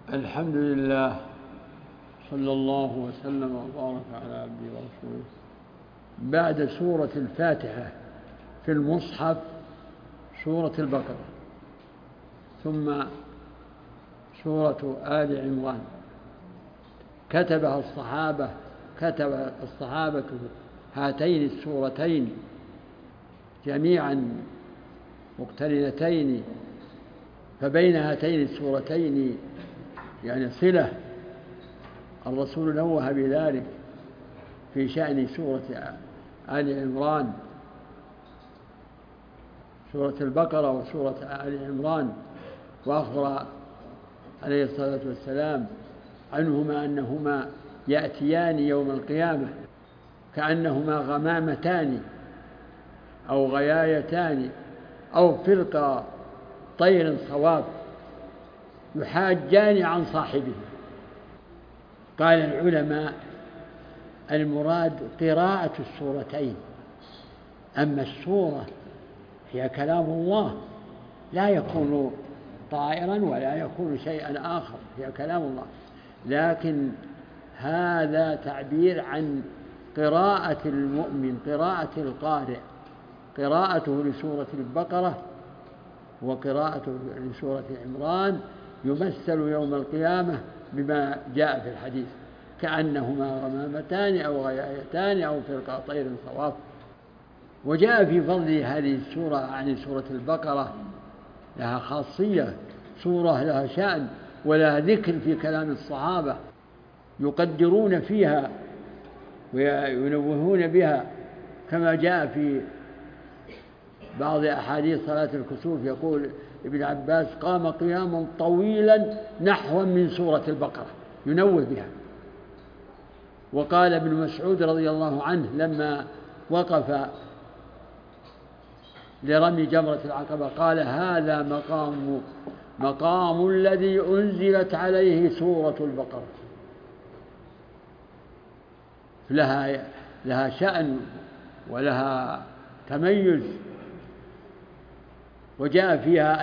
الحمد لله، صلى الله وسلم وبارك على عبده ورسوله. بعد سورة الفاتحة في المصحف سورة البقرة، ثم سورة آل عمران. كتب الصحابة هاتين السورتين جميعا مقترنتين، فبين هاتين السورتين يعني صلة. الرسول نوه بذلك في شأن سورة آل عمران، سورة البقرة وسورة آل عمران، وأخبر عليه الصلاة والسلام عنهما أنهما يأتيان يوم القيامة كأنهما غمامتان أو غيايتان أو فرق طير صواب يحاجان عن صاحبه. قال العلماء المراد قراءة السورتين، أما السورة هي كلام الله، لا يكون طائرا ولا يكون شيئا آخر، هي كلام الله، لكن هذا تعبير عن قراءة المؤمن، قراءة القارئ، قراءته لسورة البقرة وقراءته لسورة عمران يمثل يوم القيامة بما جاء في الحديث كأنهما غمامتان أو غيايتان أو فرق طير صواف. وجاء في فضل هذه السورة عن سورة البقرة لها خاصية، سورة لها شأن ولها ذكر في كلام الصحابة يقدرون فيها وينوهون بها، كما جاء في بعض أحاديث صلاة الكسوف يقول ابن عباس قام قياما طويلا نحو من سورة البقرة ينوه بها. وقال ابن مسعود رضي الله عنه لما وقف لرمي جمرة العقبة قال هذا مقام الذي أنزلت عليه سورة البقرة. لها شأن ولها تميز، وجاء فيها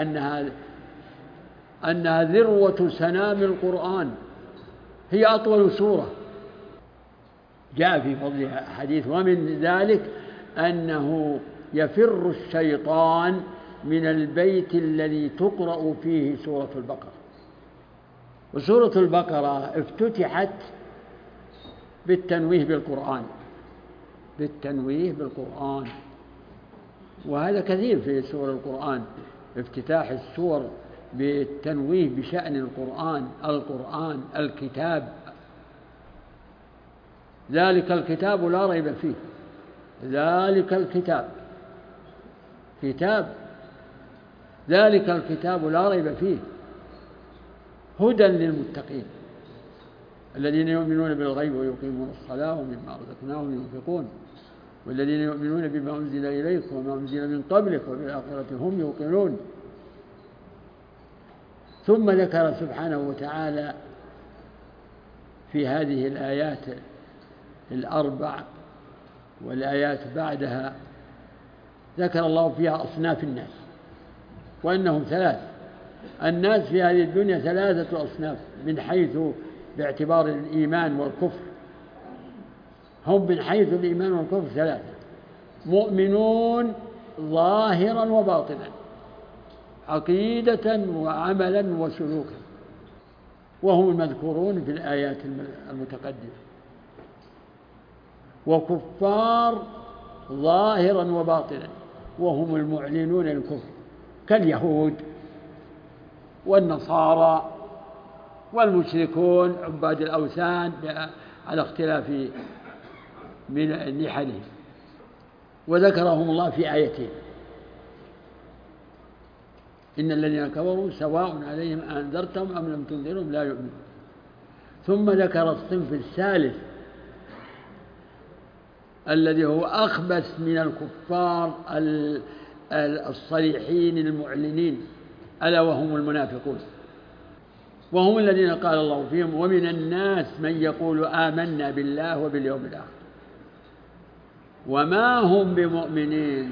أنها ذروة سنام القرآن، هي أطول سورة. جاء في فضلها حديث، ومن ذلك أنه يفر الشيطان من البيت الذي تقرأ فيه سورة البقرة. وسورة البقرة افتتحت بالتنويه بالقرآن، وهذا كثير في سور القرآن، افتتاح السور بالتنويه بشأن القرآن الكتاب، ذلك الكتاب لا ريب فيه، ذلك الكتاب ذلك الكتاب لا ريب فيه هدى للمتقين الذين يؤمنون بالغيب ويقيمون الصلاة ومما رزقناهم ينفقون والذين يؤمنون بما أنزل إليك وما أنزل من قبلك وبالآخرة هم يوقنون. ثم ذكر سبحانه وتعالى في هذه الآيات الأربع والآيات بعدها ذكر الله فيها أصناف الناس، وأنهم ثلاث. الناس في هذه الدنيا ثلاثة أصناف من حيث باعتبار الإيمان والكفر، هم من حيث الإيمان والكفر ثلاثة: مؤمنون ظاهرا وباطنا، عقيدة وعملا وسلوكا، وهم المذكورون في الآيات المتقدمة. وكفار ظاهرا وباطنا، وهم المعلنون الكفر كاليهود والنصارى والمشركون عباد الأوثان على اختلاف من نحلهم. وذكرهم الله في آيتين: إن الذين كفروا سواء عليهم أنذرتهم أم لم تنذرهم لا يؤمنون. ثم ذكر الصنف الثالث الذي هو أخبث من الكفار الصريحين المعلنين، ألا وهم المنافقون، وهم الذين قال الله فيهم: ومن الناس من يقول آمنا بالله وباليوم الآخر وما هم بمؤمنين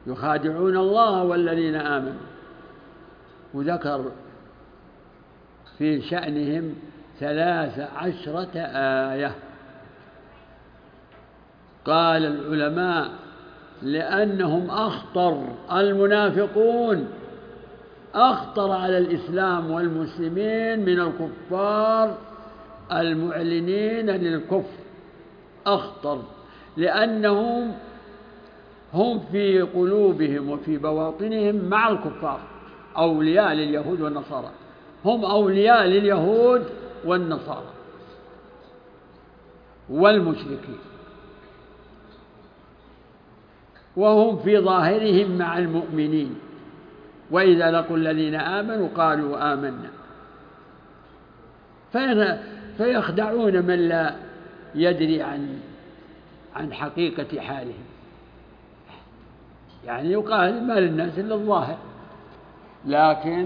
يخادعون الله والذين آمنوا. وذكر في شأنهم 13 آية. قال العلماء لأنهم أخطر، المنافقون أخطر على الإسلام والمسلمين من الكفار المعلنين للكفر، أخطر، لأنهم هم في قلوبهم وفي بواطنهم مع الكفار، أولياء لليهود والنصارى، هم أولياء لليهود والنصارى والمشركين، وهم في ظاهرهم مع المؤمنين، وإذا لقوا الذين آمنوا قالوا آمنا، فيخدعون من لا يدري عن حقيقة حالهم. يعني يقال ما للناس إلا الظاهر، لكن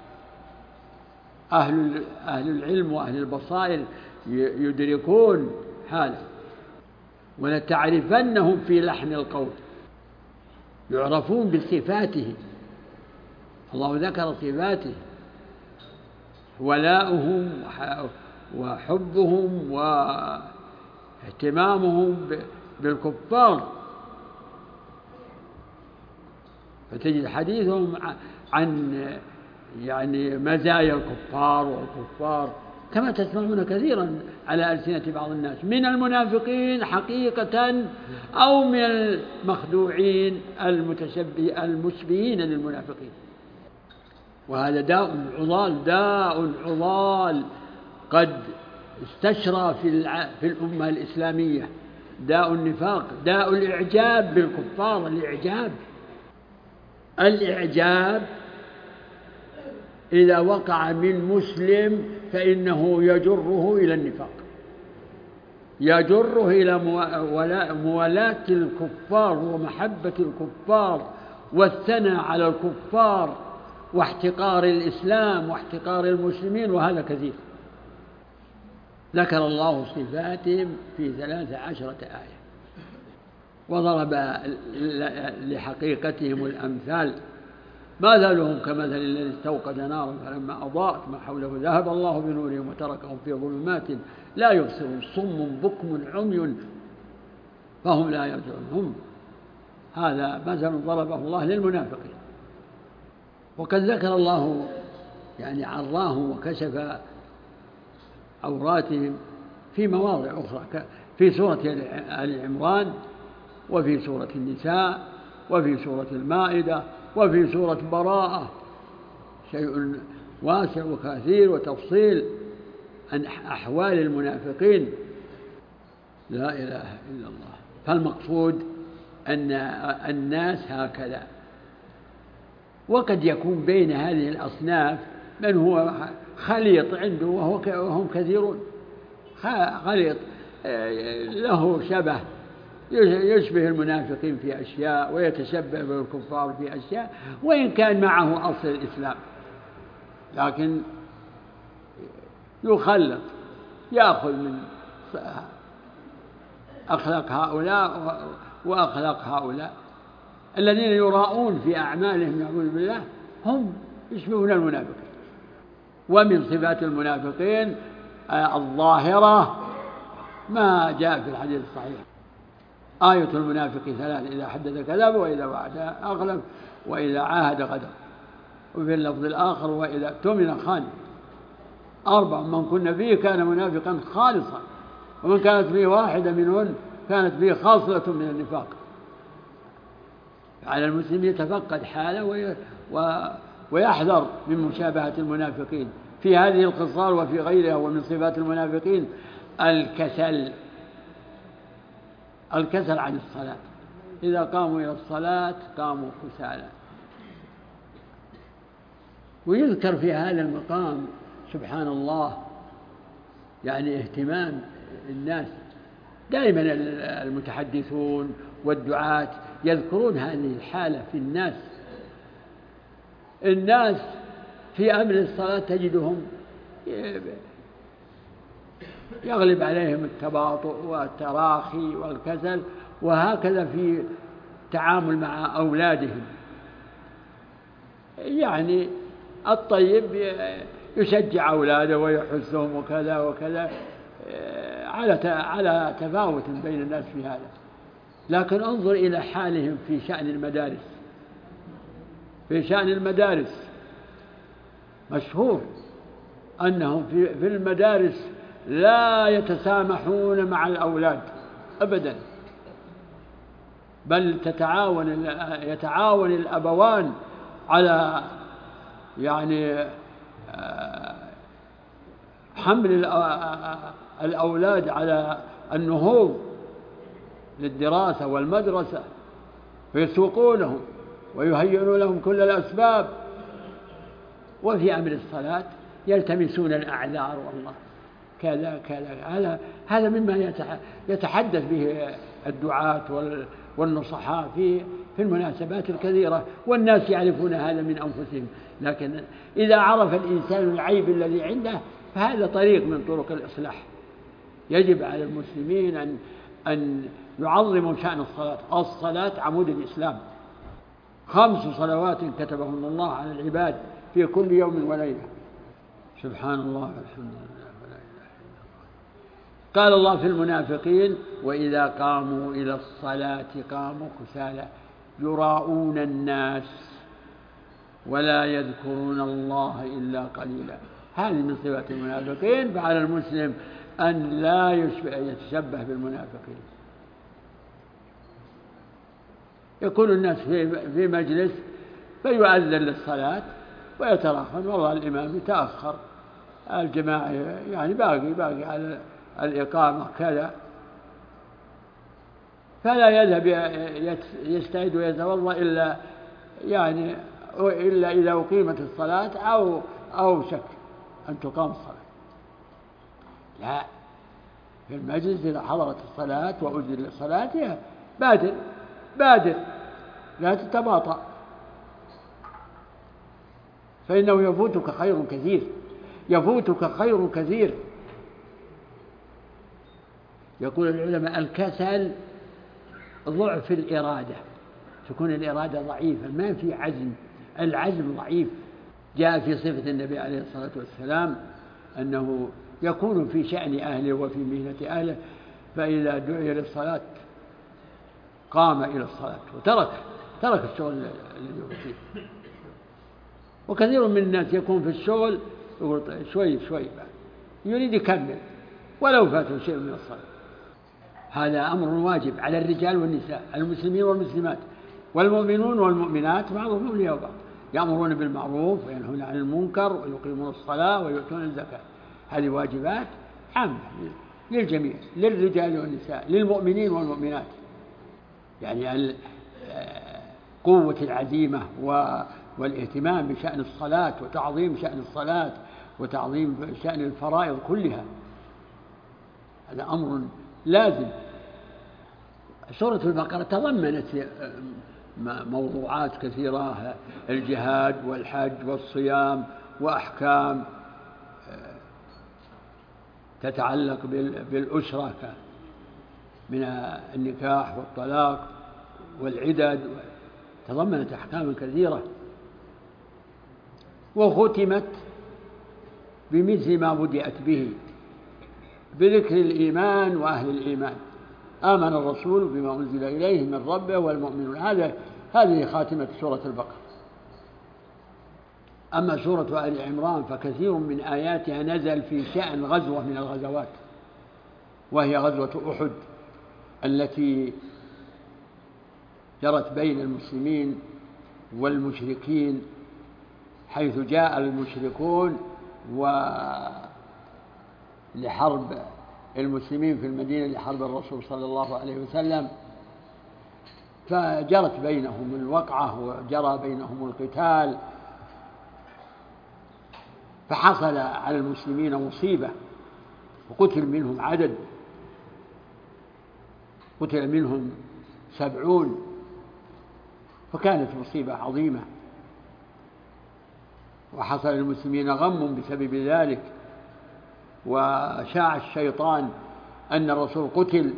أهل العلم وأهل البصائر يدركون حاله. ولتعرفنهم في لحن القول، يعرفون بصفاته. الله ذكر صفاته: ولاؤهم وحبهم واهتمامهم بالكفار، فتجد حديثهم عن يعني مزايا الكفار والكفار كما تسمعون كثيرا على ألسنة بعض الناس من المنافقين حقيقة أو من المخدوعين المشبهين للمنافقين. وهذا داء عضال قد استشرى في الأمة الإسلامية، داء النفاق، داء الإعجاب بالكفار. الإعجاب إذا وقع من مسلم فإنه يجره إلى النفاق، يجره إلى موالاة الكفار ومحبة الكفار والثناء على الكفار واحتقار الإسلام واحتقار المسلمين، وهذا كثير. ذكر الله صفاتهم في 13 آية، وضرب لحقيقتهم الأمثال: مثلهم كمثل الذي استوقد نارا فلما أضاءت ما حوله ذهب الله بنورهم وتركهم في ظلمات لا يبصرون صم بكم عمي فهم لا يرجعون. هذا مثل ضربه الله للمنافقين. وقد ذكر الله يعني عراهم وكشف عوراتهم في مواضع أخرى، في سورة آل عمران، وفي سورة النساء، وفي سورة المائدة، وفي سورة براءة، شيء واسع وكثير وتفصيل عن أحوال المنافقين. لا إله إلا الله. فالمقصود أن الناس هكذا. وقد يكون بين هذه الأصناف من هو خليط عنده وهم كثيرون، خليط له شبه، يشبه المنافقين في أشياء ويتشبه بالكفار في أشياء، وإن كان معه أصل الإسلام، لكن يخلط، يأخذ من أخلاق هؤلاء وأخلاق هؤلاء. الذين يراؤون في أعمالهم يعوذ بالله هم يشبهون المنافقين. ومن صفات المنافقين الظاهرة ما جاء في الحديث الصحيح: آية المنافق 3: إذا حدث كذب، وإذا وعد أخلف، وإذا عاهد غدر، وفي اللفظ الآخر: وإذا اؤتمن خان. 4 من كن فيه كان منافقا خالصا، ومن كانت فيه واحدة منهن كانت فيه خاصلة من النفاق. على المسلم يتفقد حاله ويحذر من مشابهة المنافقين في هذه الخصال وفي غيرها. ومن صفات المنافقين الكسل عن الصلاة، إذا قاموا إلى الصلاة قاموا كسالى. ويذكر في هذا المقام سبحان الله يعني اهتمام الناس، دائما المتحدثون والدعاة يذكرون هذه الحالة في الناس في أمر الصلاة تجدهم يغلب عليهم التباطؤ والتراخي والكسل، وهكذا في التعامل مع أولادهم. يعني الطيب يشجع أولاده ويحثهم وكذا وكذا، على تفاوت بين الناس في هذا. لكن انظر إلى حالهم في شأن المدارس. في شأن المدارس مشهور أنهم في المدارس لا يتسامحون مع الأولاد أبدا، بل يتعاون الأبوان على يعني حمل الأولاد على النهوض للدراسة والمدرسة، فيسوقونهم ويهيئون لهم كل الأسباب. وفي أمر الصلاة يلتمسون الأعذار، والله كذا كذا. هذا مما يتحدث به الدعاة والنصحاء في المناسبات الكثيرة، والناس يعرفون هذا من أنفسهم. لكن إذا عرف الإنسان العيب الذي عنده فهذا طريق من طرق الإصلاح. يجب على المسلمين أن يعظموا شأن الصلاة. الصلاة عمود الإسلام، 5 صلوات كتبهن الله على العباد في كل يوم وليلة. سبحان الله والحمد لله ولا إله إلا الله. قال الله في المنافقين: وإذا قاموا إلى الصلاة قاموا كسالى يراءون الناس ولا يذكرون الله إلا قليلا. هذه من صفات المنافقين، فعلى المسلم أن لا يتشبه بالمنافقين. يكون الناس في مجلس فيؤذن للصلاة ويتراخون، والله الإمام يتأخر، الجماعة يعني باقي على الإقامة كذا، فلا يذهب يستعد ويتوضأ إلا إذا أقيمت الصلاة أو شك أن تقام الصلاة. لا، في المجلس إذا حضرت الصلاة وأذن للصلاة بادر لا تتباطأ، فإنه يفوتك خير كثير. يقول العلماء: الكسل ضعف الإرادة، تكون الإرادة ضعيفة، ما في عزم، العزم ضعيف. جاء في صفة النبي عليه الصلاة والسلام أنه يكون في شأن أهله وفي مهنة أهله، فإذا دعي للصلاة قام إلى الصلاة وترك الشغل الذي هو فيه. وكثير من الناس يكون في الشغل يقول شوي بعد يريد يكمل ولو فاته شيء من الصلاة. هذا أمر واجب على الرجال والنساء، المسلمين والمسلمات، والمؤمنون والمؤمنات بعضهم أولياء بعض، يأمرون بالمعروف وينهون عن المنكر ويقيمون الصلاة ويؤتون الزكاة. هذه واجبات عامة للجميع، للرجال والنساء، للمؤمنين والمؤمنات. يعني قوة العزيمة والاهتمام بشأن الصلاة وتعظيم شأن الصلاة وتعظيم شأن الفرائض كلها، هذا أمر لازم. سورة البقرة تضمنت موضوعات كثيرة: الجهاد والحج والصيام وأحكام تتعلق بالأسرة من النكاح والطلاق والعدد، تضمنت أحكام كثيرة. وختمت بمثل ما بدأت به، بذكر الإيمان وأهل الإيمان: آمن الرسول بما أنزل إليه من ربه والمؤمنون. هذه خاتمة سورة البقرة. أما سورة آل عمران فكثير من آياتها نزل في شأن غزوة من الغزوات، وهي غزوة أحد التي جرت بين المسلمين والمشركين، حيث جاء المشركون لحرب المسلمين في المدينة لحرب الرسول صلى الله عليه وسلم، فجرت بينهم الوقعة وجرى بينهم القتال، فحصل على المسلمين مصيبة وقتل منهم عدد، قتل منهم 70، فكانت مصيبة عظيمة، وحصل للمسلمين غم بسبب ذلك، وشاع الشيطان أن الرسول قتل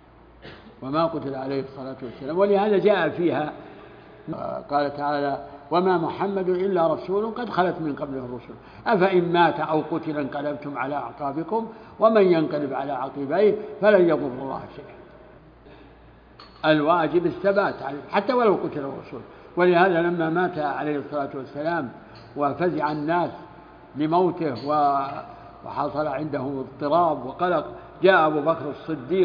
وما قتل عليه الصلاة والسلام. ولهذا جاء فيها قال تعالى: وما محمد إلا رسول قد خلت من قبله الرسل أفإن مات أو قتل انقلبتم على أعقابكم ومن ينقلب على عقبيه فلن يضر الله شيئا. الواجب الثبات حتى ولو قتل الرسول. ولهذا لما مات عليه الصلاة والسلام وفزع الناس لموته وحصل عندهم اضطراب وقلق، جاء أبو بكر الصديق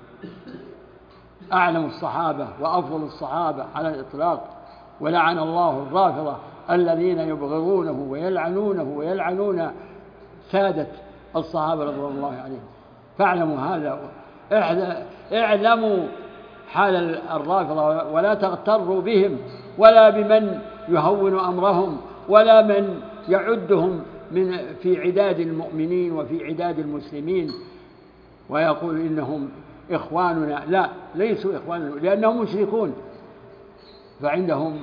أعلم الصحابة وأفضل الصحابة على الإطلاق، ولعن الله الرافضة الذين يبغضونه ويلعنونه ويلعنون سادة الصحابة رضي الله عليهم. فاعلموا هذا، اعلموا حال الرافضة ولا تغتروا بهم ولا بمن يهون أمرهم ولا من يعدهم في عداد المؤمنين وفي عداد المسلمين ويقول إنهم إخواننا. لا، ليسوا إخواننا لأنهم مشركون، فعندهم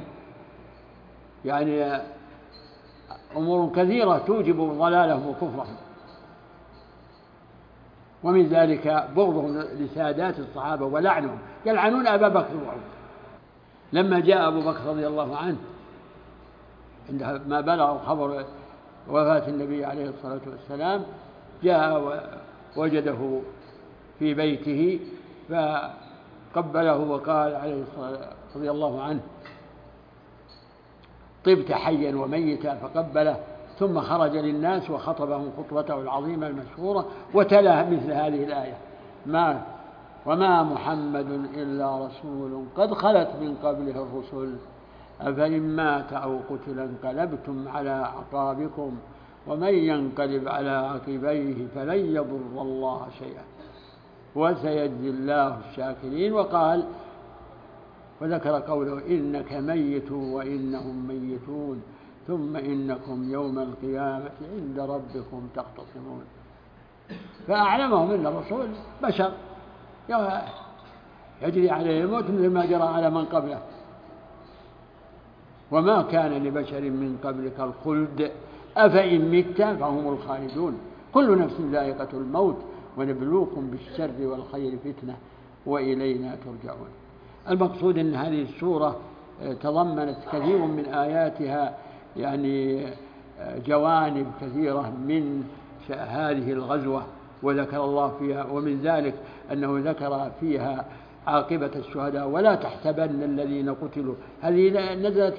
يعني أمور كثيرة توجب ضلالهم وكفرهم، ومن ذلك بغضهم لسادات الصحابة ولعنهم، يلعنون أبا بكر وعمر. لما جاء أبو بكر رضي الله عنه عندما بلغ خبر وفاة النبي عليه الصلاة والسلام جاء ووجده في بيته فقبله وقال عليه الصلاة رضي الله عنه طبت حيا وميتا، فقبله ثم خرج للناس وخطبهم خطبته العظيمة المشهورة وتلا مثل هذه الآية وما محمد إلا رسول قد خلت من قبله الرسل أفإن مات أو قتل انقلبتم على أعقابكم ومن ينقلب على عقبيه فلن يضر الله شيئا وسيجزي الله الشاكرين. وقال وذكر قوله إنك ميت وإنهم ميتون ثم إنكم يوم القيامة عند ربكم تختصمون. فأعلمهم أن الرسول بشر يجري عليه الموت مثل ما جرى على من قبله، وما كان لبشر من قبلك الخلد أفإن مت فهم الخالدون كل نفس ذائقة الموت ونبلوكم بالشر والخير فتنة وإلينا ترجعون. المقصود أن هذه السورة تضمنت كثير من آياتها يعني جوانب كثيرة من هذه الغزوة، وذكر الله فيها، ومن ذلك أنه ذكر فيها عاقبة الشهداء ولا تحسبن الذين قتلوا، هذه نزلت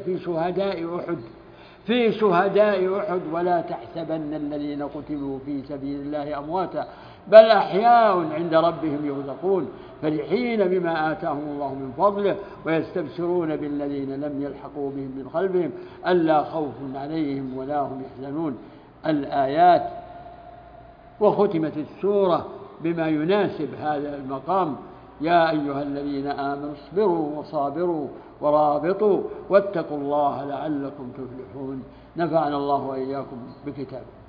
في شهداء أحد ولا تحسبن الذين قتلوا في سبيل الله أمواتا بل أحياء عند ربهم يرزقون فرحين بما آتاهم الله من فضله ويستبشرون بالذين لم يلحقوا بهم من خلفهم ألا خوف عليهم ولا هم يحزنون الآيات. وختمت السورة بما يناسب هذا المقام يا أيها الذين آمنوا اصبروا وصابروا ورابطوا واتقوا الله لعلكم تفلحون. نفعنا الله وإياكم بكتابه.